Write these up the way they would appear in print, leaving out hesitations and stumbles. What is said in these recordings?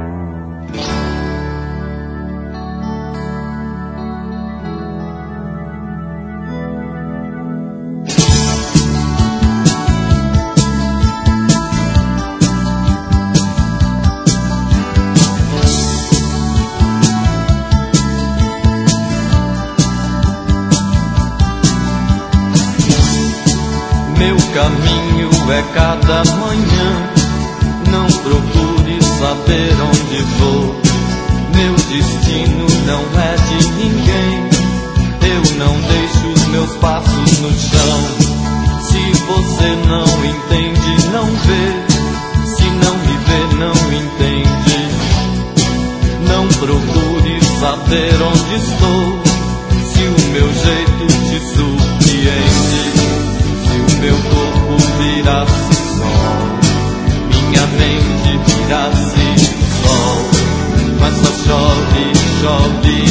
Meu caminho é cada manhã, não procure saber onde vou. Meu destino não é de ninguém, eu não deixo os meus passos no chão. Se você não entende, não vê, se não me vê, não entende. Não procure saber onde estou, se o meu jeito te surpreende. Meu corpo virasse sol, minha mente virasse sol, mas só chove, chove,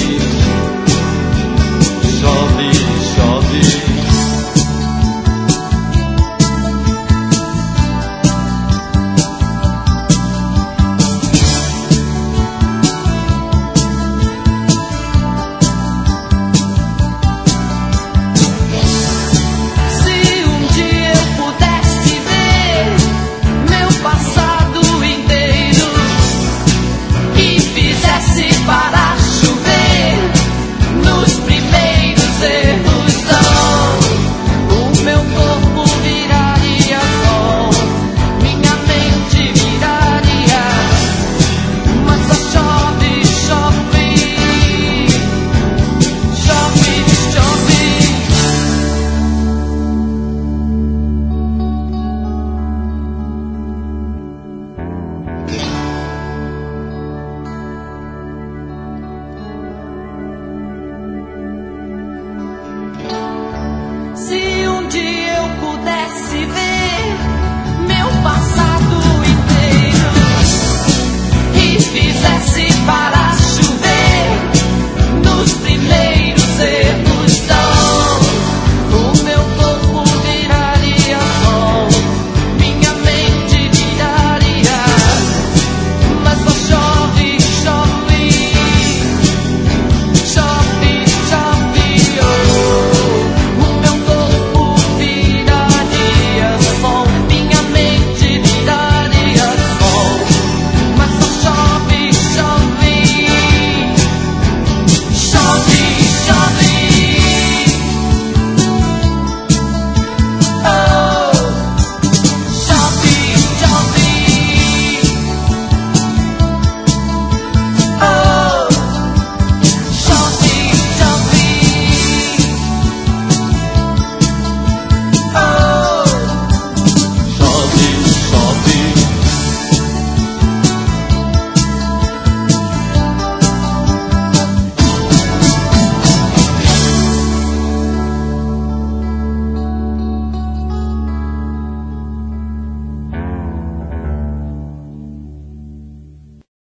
chove, chove. Se um dia eu pudesse ver